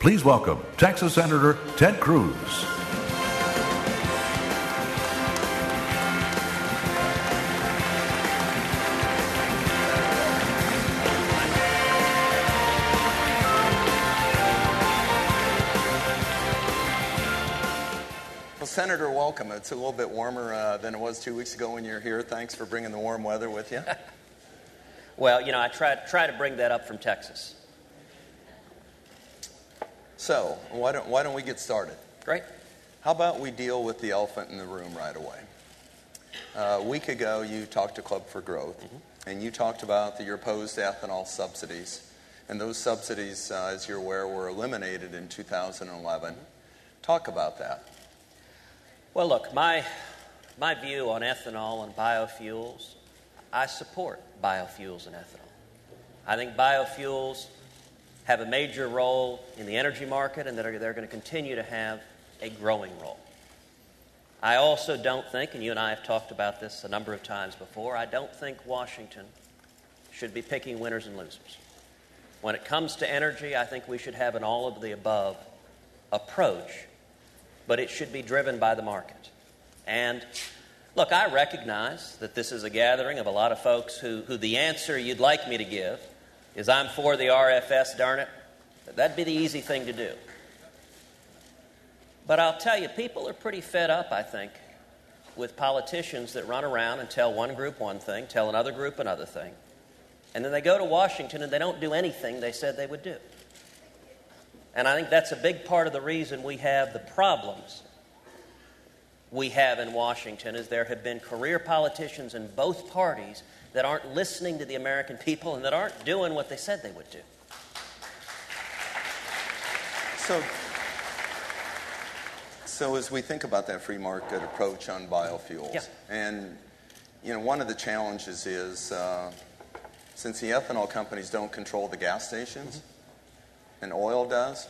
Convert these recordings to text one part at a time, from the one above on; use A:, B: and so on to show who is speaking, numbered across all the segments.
A: Please welcome Texas Senator Ted Cruz.
B: Well, Senator, welcome. It's a little bit warmer than it was 2 weeks ago when you were here. Thanks for bringing the warm weather with you.
C: Well, I try to bring that up from Texas.
B: So, why don't we get started?
C: Great.
B: How about we deal with the elephant in the room right away? A week ago, you talked to Club for Growth, and you talked about that you're opposed to ethanol subsidies. And those subsidies, as you're aware, were eliminated in 2011. Talk about that.
C: Well, look, my view on ethanol and biofuels, I support biofuels and ethanol. I think biofuels have a major role in the energy market and that they're going to continue to have a growing role. I also don't think, and you and I have talked about this a number of times before, I don't think Washington should be picking winners and losers. When it comes to energy, I think we should have an all-of-the-above approach, but it should be driven by the market. And look, I recognize that this is a gathering of a lot of folks who the answer you'd like me to give is I'm for the RFS, darn it. That'd be the easy thing to do. But I'll tell you, people are pretty fed up, I think, with politicians that run around and tell one group one thing, tell another group another thing, and then they go to Washington and they don't do anything they said they would do. And I think that's a big part of the reason we have the problems we have in Washington is there have been career politicians in both parties that aren't listening to the American people and that aren't doing what they said they would do.
B: So as we think about that free market approach on biofuels, and one of the challenges is since the ethanol companies don't control the gas stations, and oil does,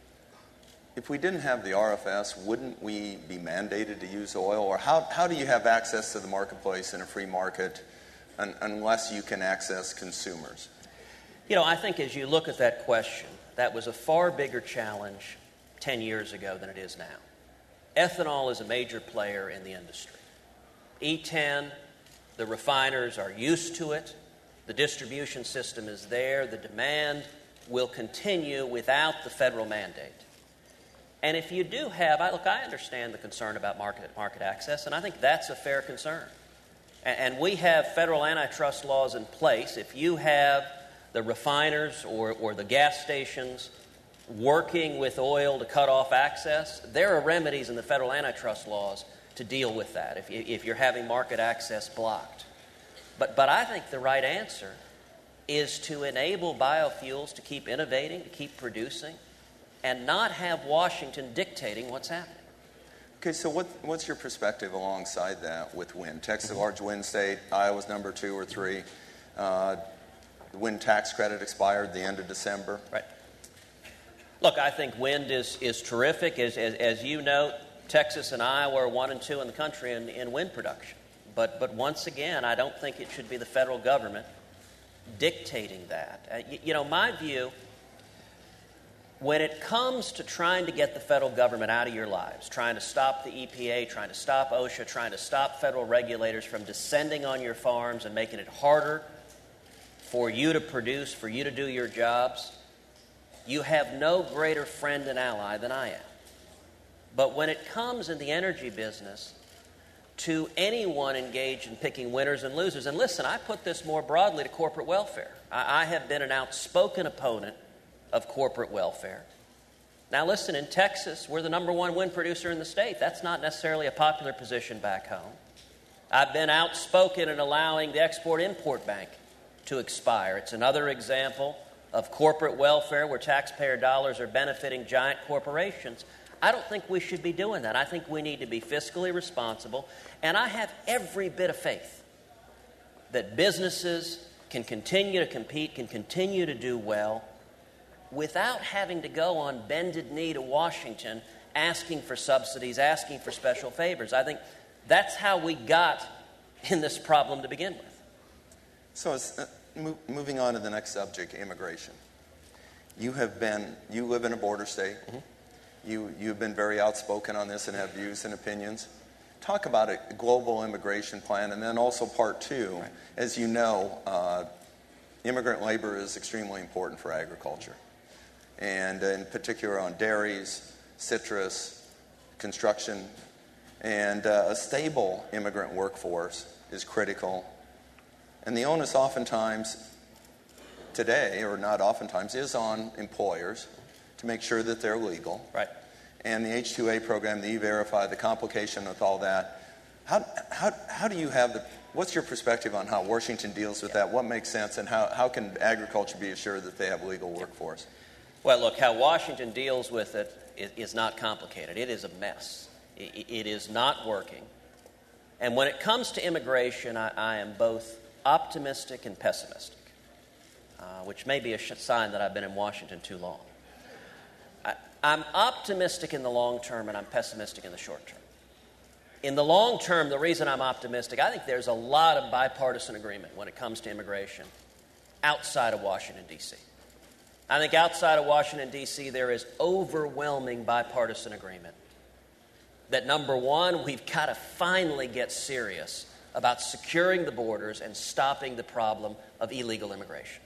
B: if we didn't have the RFS, wouldn't we be mandated to use oil? Or how do you have access to the marketplace in a free market unless you can access consumers?
C: I think as you look at that question, that was a far bigger challenge 10 years ago than it is now. Ethanol is a major player in the industry. E10, the refiners are used to it. The distribution system is there. The demand will continue without the federal mandate. And if you do have, I understand the concern about market access, and I think that's a fair concern. And we have federal antitrust laws in place. If you have the refiners or the gas stations working with oil to cut off access, there are remedies in the federal antitrust laws to deal with that if you're having market access blocked. But I think the right answer is to enable biofuels to keep innovating, to keep producing, and not have Washington dictating what's happening.
B: Okay, so what's your perspective alongside that with wind? Texas is a large wind state. Iowa's number 2 or 3. The wind tax credit expired the end of December.
C: Right. Look, I think wind is terrific. As you note, Texas and Iowa are 1 and 2 in the country in wind production. But once again, I don't think it should be the federal government dictating that. My view, when it comes to trying to get the federal government out of your lives, trying to stop the EPA, trying to stop OSHA, trying to stop federal regulators from descending on your farms and making it harder for you to produce, for you to do your jobs, you have no greater friend and ally than I am. But when it comes in the energy business to anyone engaged in picking winners and losers, and listen, I put this more broadly to corporate welfare. I have been an outspoken opponent of corporate welfare. Now listen, in Texas, we're the number 1 wind producer in the state. That's not necessarily a popular position back home. I've been outspoken in allowing the Export-Import Bank to expire. It's another example of corporate welfare where taxpayer dollars are benefiting giant corporations. I don't think we should be doing that. I think we need to be fiscally responsible, and I have every bit of faith that businesses can continue to compete, can continue to do well, without having to go on bended knee to Washington asking for subsidies, asking for special favors. I think that's how we got in this problem to begin with.
B: So moving on to the next subject, immigration. you live in a border state. You've been very outspoken on this and have views and opinions. Talk about a global immigration plan, and then also part two. Right. As you know, immigrant labor is extremely important for agriculture, and in particular on dairies, citrus, construction, and a stable immigrant workforce is critical. And the onus oftentimes today, or not oftentimes, is on employers to make sure that they're legal.
C: Right.
B: And the H-2A program, the E-Verify, the complication with all that, how do you have what's your perspective on how Washington deals with that? What makes sense, and how can agriculture be assured that they have a legal workforce?
C: Well, look, how Washington deals with it is not complicated. It is a mess. It is not working. And when it comes to immigration, I am both optimistic and pessimistic, which may be a sign that I've been in Washington too long. I'm optimistic in the long term, and I'm pessimistic in the short term. In the long term, the reason I'm optimistic, I think there's a lot of bipartisan agreement when it comes to immigration outside of Washington, D.C. I think outside of Washington, D.C., there is overwhelming bipartisan agreement that, number one, we've got to finally get serious about securing the borders and stopping the problem of illegal immigration.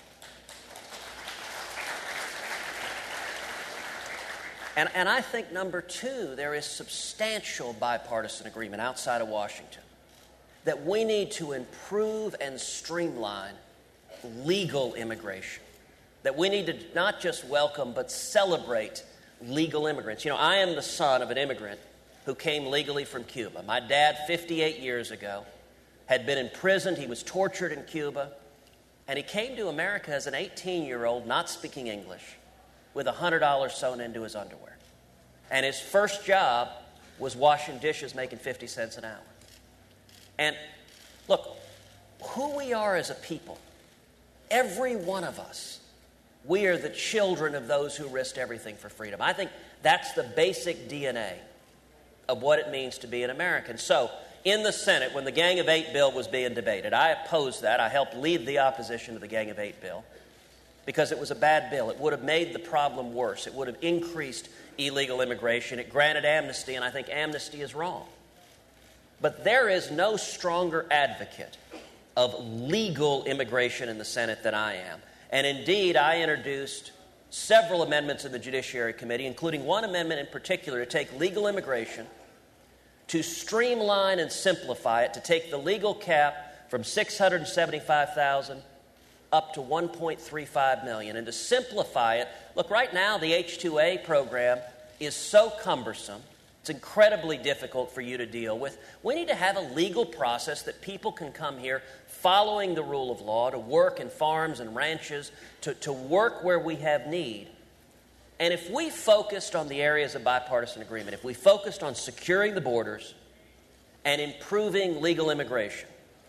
C: And I think, number two, there is substantial bipartisan agreement outside of Washington that we need to improve and streamline legal immigration, that we need to not just welcome but celebrate legal immigrants. You know, I am the son of an immigrant who came legally from Cuba. My dad, 58 years ago, had been imprisoned. He was tortured in Cuba, and he came to America as an 18-year-old not speaking English, with $100 sewn into his underwear. And his first job was washing dishes, making 50 cents an hour. And look, who we are as a people, every one of us, we are the children of those who risked everything for freedom. I think that's the basic DNA of what it means to be an American. So, in the Senate, when the Gang of Eight bill was being debated, I opposed that. I helped lead the opposition to the Gang of Eight bill, because it was a bad bill. It would have made the problem worse. It would have increased illegal immigration. It granted amnesty, and I think amnesty is wrong. But there is no stronger advocate of legal immigration in the Senate than I am. And indeed, I introduced several amendments in the Judiciary Committee, including one amendment in particular to take legal immigration, to streamline and simplify it, to take the legal cap from 675,000 up to 1.35 million, and to simplify it. Look, right now the H-2A program is so cumbersome, it's incredibly difficult for you to deal with. We need to have a legal process that people can come here following the rule of law, to work in farms and ranches, to work where we have need. And if we focused on the areas of bipartisan agreement, if we focused on securing the borders and improving legal immigration,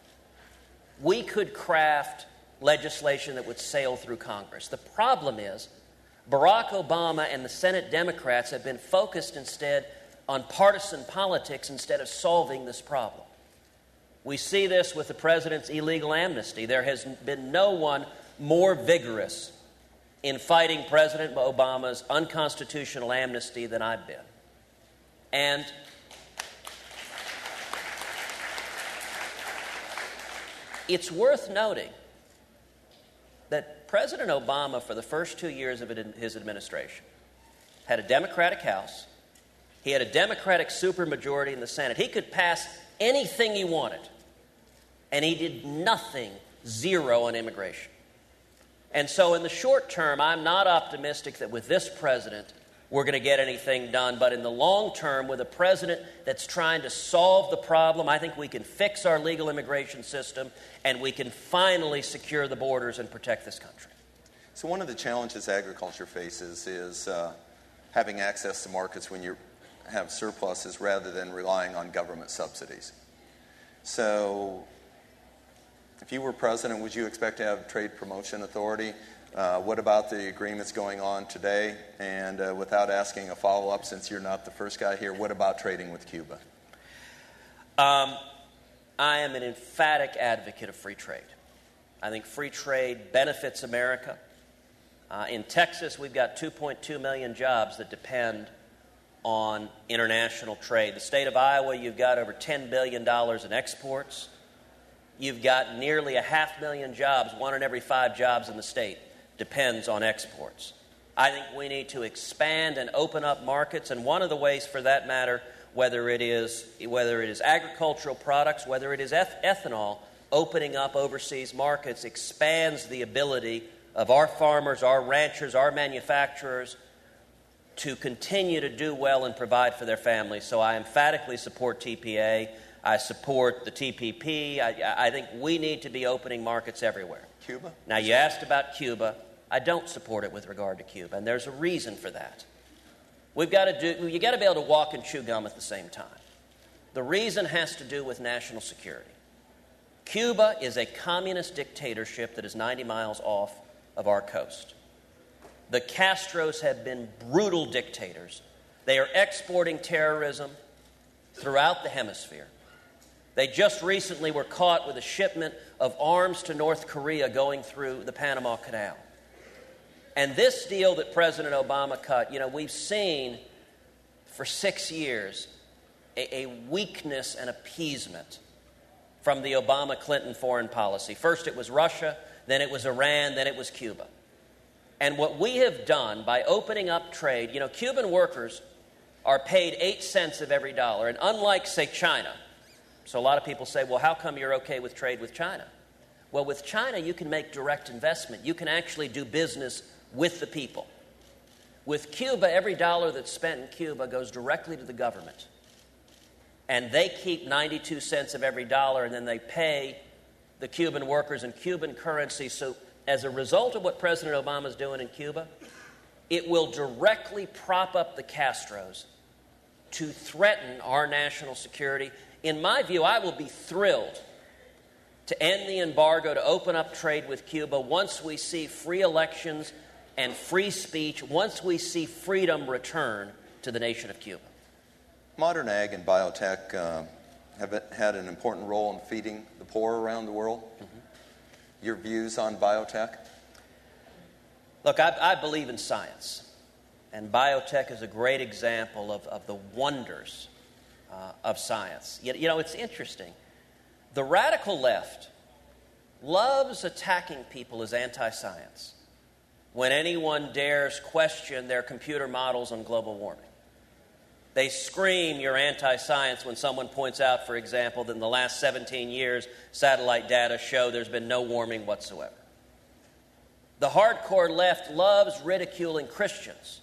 C: we could craft legislation that would sail through Congress. The problem is Barack Obama and the Senate Democrats have been focused instead on partisan politics instead of solving this problem. We see this with the president's illegal amnesty. There has been no one more vigorous in fighting President Obama's unconstitutional amnesty than I've been. And it's worth noting that President Obama, for the first 2 years of his administration, had a Democratic House. He had a Democratic supermajority in the Senate. He could pass anything he wanted, and he did nothing, zero, on immigration. And so in the short term, I'm not optimistic that with this president we're going to get anything done. But in the long term, with a president that's trying to solve the problem, I think we can fix our legal immigration system, and we can finally secure the borders and protect this country.
B: So one of the challenges agriculture faces is having access to markets when you have surpluses rather than relying on government subsidies. So if you were president, would you expect to have trade promotion authority? What about the agreements going on today? And without asking a follow-up, since you're not the first guy here, what about trading with Cuba?
C: I am an emphatic advocate of free trade. I think free trade benefits America. In Texas, we've got 2.2 million jobs that depend on international trade. The state of Iowa, you've got over $10 billion in exports. You've got nearly 500,000 jobs. 1 in every 5 jobs in the state depends on exports. I think we need to expand and open up markets, and one of the ways for that matter, whether it is agricultural products, whether it is ethanol, opening up overseas markets expands the ability of our farmers, our ranchers, our manufacturers to continue to do well and provide for their families. So I emphatically support TPA. I support the TPP. I think we need to be opening markets everywhere.
B: Cuba?
C: Now, you asked about Cuba. I don't support it with regard to Cuba, and there's a reason for that. You've got to be able to walk and chew gum at the same time. The reason has to do with national security. Cuba is a communist dictatorship that is 90 miles off of our coast. The Castros have been brutal dictators. They are exporting terrorism throughout the hemisphere. They just recently were caught with a shipment of arms to North Korea going through the Panama Canal. And this deal that President Obama cut, we've seen for 6 years a weakness and appeasement from the Obama-Clinton foreign policy. First it was Russia, then it was Iran, then it was Cuba. And what we have done by opening up trade, Cuban workers are paid 8 cents of every dollar. And unlike, say, China, so a lot of people say, well, how come you're okay with trade with China? Well, with China, you can make direct investment. You can actually do business with the people. With Cuba, every dollar that's spent in Cuba goes directly to the government. And they keep 92 cents of every dollar, and then they pay the Cuban workers in Cuban currency. So as a result of what President Obama is doing in Cuba, it will directly prop up the Castros to threaten our national security. In my view, I will be thrilled to end the embargo, to open up trade with Cuba once we see free elections and free speech, once we see freedom return to the nation of Cuba.
B: Modern ag and biotech have had an important role in feeding the poor around the world. Mm-hmm. Your views on biotech?
C: Look, I believe in science, and biotech is a great example of the wonders of science. It's interesting. The radical left loves attacking people as anti-science when anyone dares question their computer models on global warming. They scream you're anti-science when someone points out, for example, that in the last 17 years, satellite data show there's been no warming whatsoever. The hardcore left loves ridiculing Christians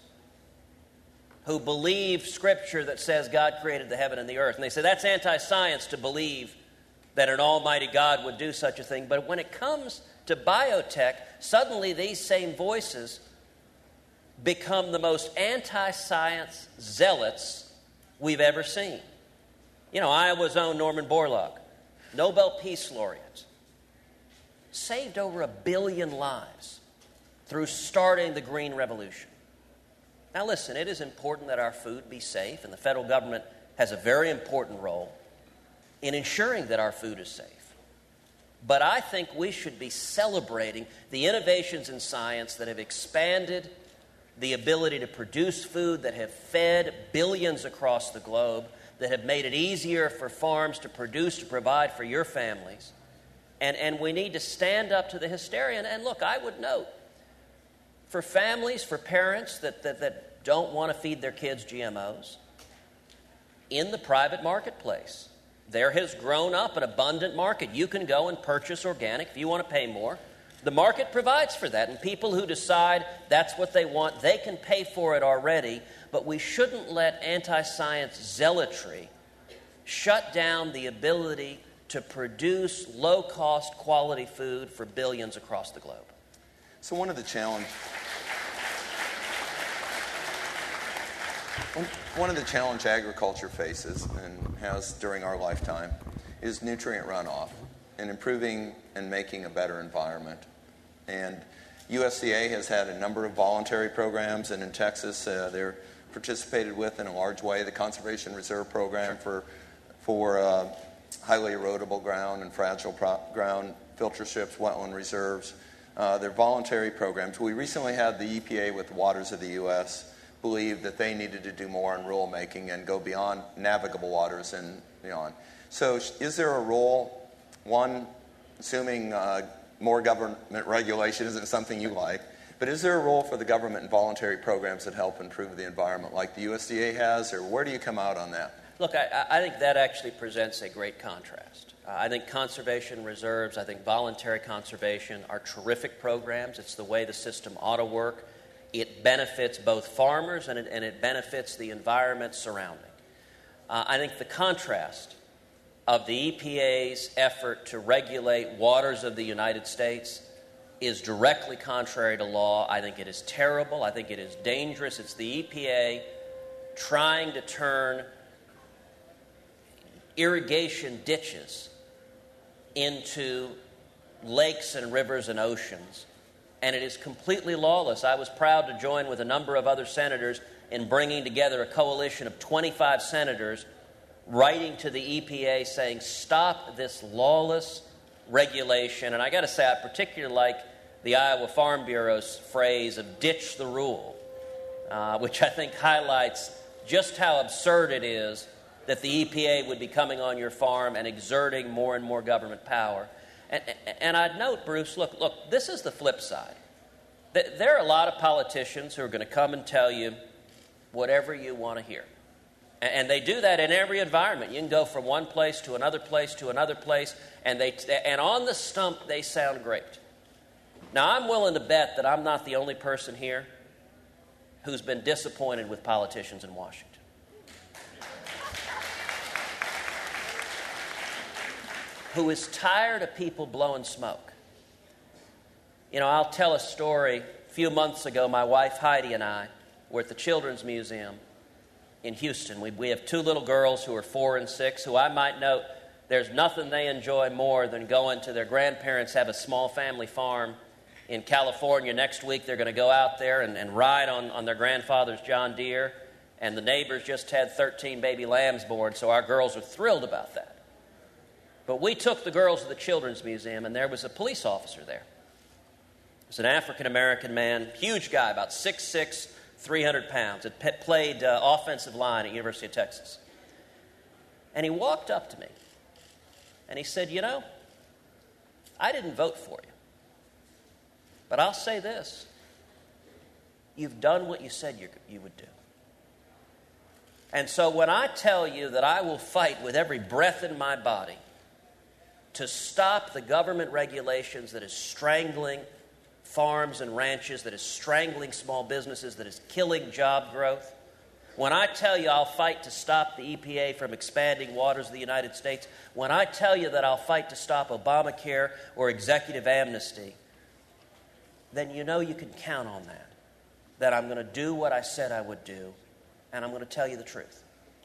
C: who believe Scripture that says God created the heaven and the earth. And they say that's anti-science to believe that an almighty God would do such a thing. But when it comes to biotech, suddenly these same voices become the most anti-science zealots we've ever seen. Iowa's own Norman Borlaug, Nobel Peace Laureate, saved over 1 billion lives through starting the Green Revolution. Now listen, it is important that our food be safe, and the federal government has a very important role in ensuring that our food is safe. But I think we should be celebrating the innovations in science that have expanded the ability to produce food, that have fed billions across the globe, that have made it easier for farms to produce, to provide for your families. And we need to stand up to the hysteria. And look, I would note, for families, for parents that don't want to feed their kids GMOs, in the private marketplace, there has grown up an abundant market. You can go and purchase organic if you want to pay more. The market provides for that, and people who decide that's what they want, they can pay for it already. But we shouldn't let anti-science zealotry shut down the ability to produce low-cost, quality food for billions across the globe.
B: So one of the challenge agriculture faces and has during our lifetime is nutrient runoff and improving and making a better environment. And USDA has had a number of voluntary programs, and in Texas they're participated with in a large way the Conservation Reserve Program for highly erodible ground and fragile ground, filter strips, wetland reserves, They're voluntary programs. We recently had the EPA with Waters of the U.S. believe that they needed to do more in rulemaking and go beyond navigable waters and beyond. So is there a role, one, assuming more government regulation isn't something you like, but is there a role for the government in voluntary programs that help improve the environment like the USDA has, or where do you come out on that?
C: Look, I think that actually presents a great contrast. I think conservation reserves, I think voluntary conservation are terrific programs. It's the way the system ought to work. It benefits both farmers and it benefits the environment surrounding. I think the contrast of the EPA's effort to regulate waters of the United States is directly contrary to law. I think it is terrible. I think it is dangerous. It's the EPA trying to turn irrigation ditches into lakes and rivers and oceans, and it is completely lawless. I was proud to join with a number of other senators in bringing together a coalition of 25 senators writing to the EPA saying, stop this lawless regulation. And I got to say, I particularly like the Iowa Farm Bureau's phrase of ditch the rule, which I think highlights just how absurd it is that the EPA would be coming on your farm and exerting more and more government power. And I'd note, Bruce, look, this is the flip side. There are a lot of politicians who are going to come and tell you whatever you want to hear. And they do that in every environment. You can go from one place to another place to another place, and on the stump, they sound great. Now, I'm willing to bet that I'm not the only person here who's been disappointed with politicians in Washington. Who is tired of people blowing smoke. You know, I'll tell a story. A few months ago, my wife Heidi and I were at the Children's Museum in Houston. We have two little girls who are 4 and 6, who I might note there's nothing they enjoy more than going to their grandparents have a small family farm in California. Next week they're going to go out there and ride on their grandfather's John Deere, and the neighbors just had 13 baby lambs born, so our girls are thrilled about that. But we took the girls to the Children's Museum, and there was a police officer there. It was an African-American man, huge guy, about 6'6", 300 pounds, had played offensive line at University of Texas. And he walked up to me, and he said, you know, I didn't vote for you, but I'll say this. You've done what you said you would do. And so when I tell you that I will fight with every breath in my body to stop the government regulations that is strangling farms and ranches, that is strangling small businesses, that is killing job growth, when I tell you I'll fight to stop the EPA from expanding waters of the United States, when I tell you that I'll fight to stop Obamacare or executive amnesty, then you know you can count on that I'm going to do what I said I would do, and I'm going to tell you the truth.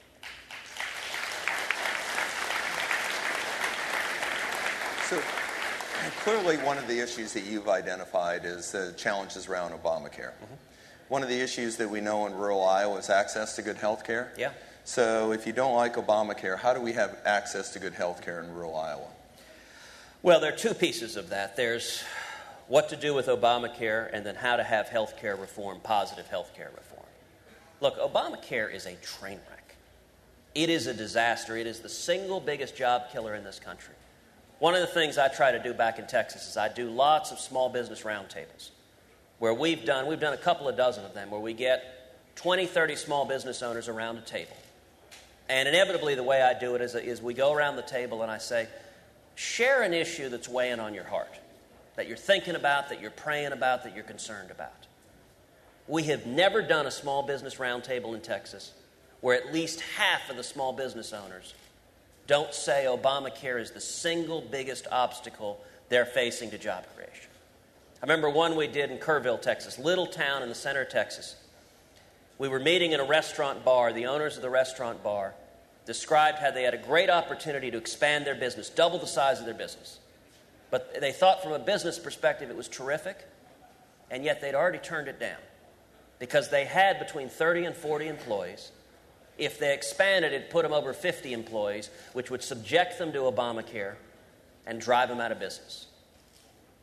B: So clearly one of the issues that you've identified is the challenges around Obamacare. Mm-hmm. One of the issues that we know in rural Iowa is access to good health care.
C: Yeah.
B: So if you don't like Obamacare, how do we have access to good health care in rural Iowa?
C: Well, there are two pieces of that. There's what to do with Obamacare and then how to have health care reform, positive health care reform. Look, Obamacare is a train wreck. It is a disaster. It is the single biggest job killer in this country. One of the things I try to do back in Texas is I do lots of small business roundtables where we've done a couple of dozen of them where we get 20, 30 small business owners around a table. And inevitably the way I do it is we go around the table and I say, share an issue that's weighing on your heart, that you're thinking about, that you're praying about, that you're concerned about. We have never done a small business roundtable in Texas where at least half of the small business owners don't say Obamacare is the single biggest obstacle they're facing to job creation. I remember one we did in Kerrville, Texas, little town in the center of Texas. We were meeting in a restaurant bar. The owners of the restaurant bar described how they had a great opportunity to expand their business, double the size of their business. But they thought from a business perspective it was terrific, and yet they'd already turned it down because they had between 30 and 40 employees. If they expanded, it'd put them over 50 employees, which would subject them to Obamacare and drive them out of business.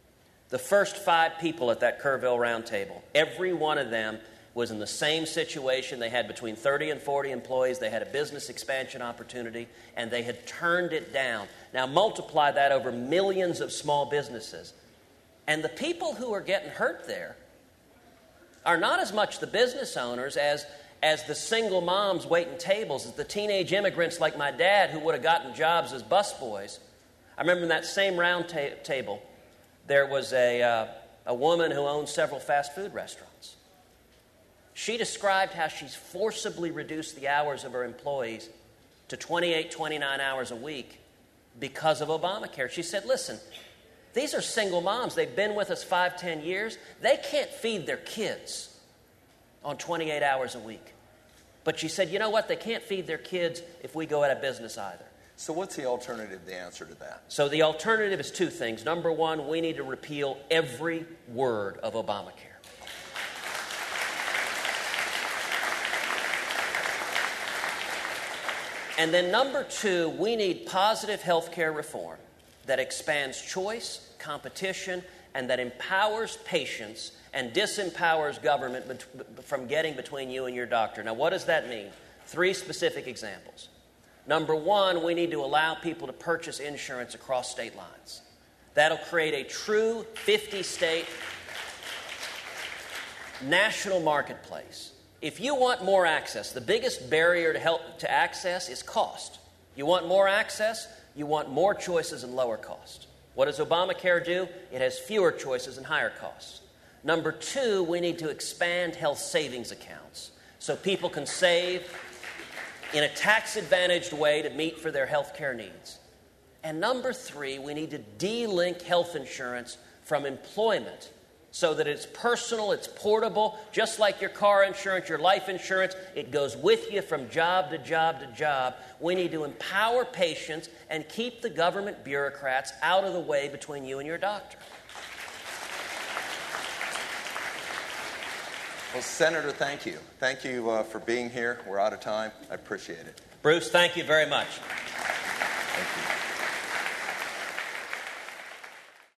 C: The first 5 people at that Kerrville Roundtable, every one of them was in the same situation. They had between 30 and 40 employees. They had a business expansion opportunity, and they had turned it down. Now multiply that over millions of small businesses. And the people who are getting hurt there are not as much the business owners as the single moms waiting tables, as the teenage immigrants like my dad who would have gotten jobs as busboys. I remember in that same round table, there was a woman who owned several fast food restaurants. She described how she's forcibly reduced the hours of her employees to 28, 29 hours a week because of Obamacare. She said, listen, these are single moms. They've been with us 5, 10 years. They can't feed their kids on 28 hours a week. But she said, you know what? They can't feed their kids if we go out of business either.
B: So what's the alternative, the answer to that?
C: So the alternative is 2 things. Number one, we need to repeal every word of Obamacare. And then number 2, we need positive health care reform that expands choice, competition, and that empowers patients and disempowers government from getting between you and your doctor. Now, what does that mean? 3 specific examples. Number 1, we need to allow people to purchase insurance across state lines. That'll create a true 50-state national marketplace. If you want more access, the biggest barrier to access is cost. You want more access, you want more choices and lower cost. What does Obamacare do? It has fewer choices and higher costs. Number 2, we need to expand health savings accounts so people can save in a tax-advantaged way to meet for their health care needs. And number 3, we need to de-link health insurance from employment so that it's personal, it's portable, just like your car insurance, your life insurance. It goes with you from job to job to job. We need to empower patients and keep the government bureaucrats out of the way between you and your doctor.
B: Well, Senator, thank you. Thank you for being here. We're out of time. I appreciate it.
C: Bruce, thank you very much.
B: Thank you.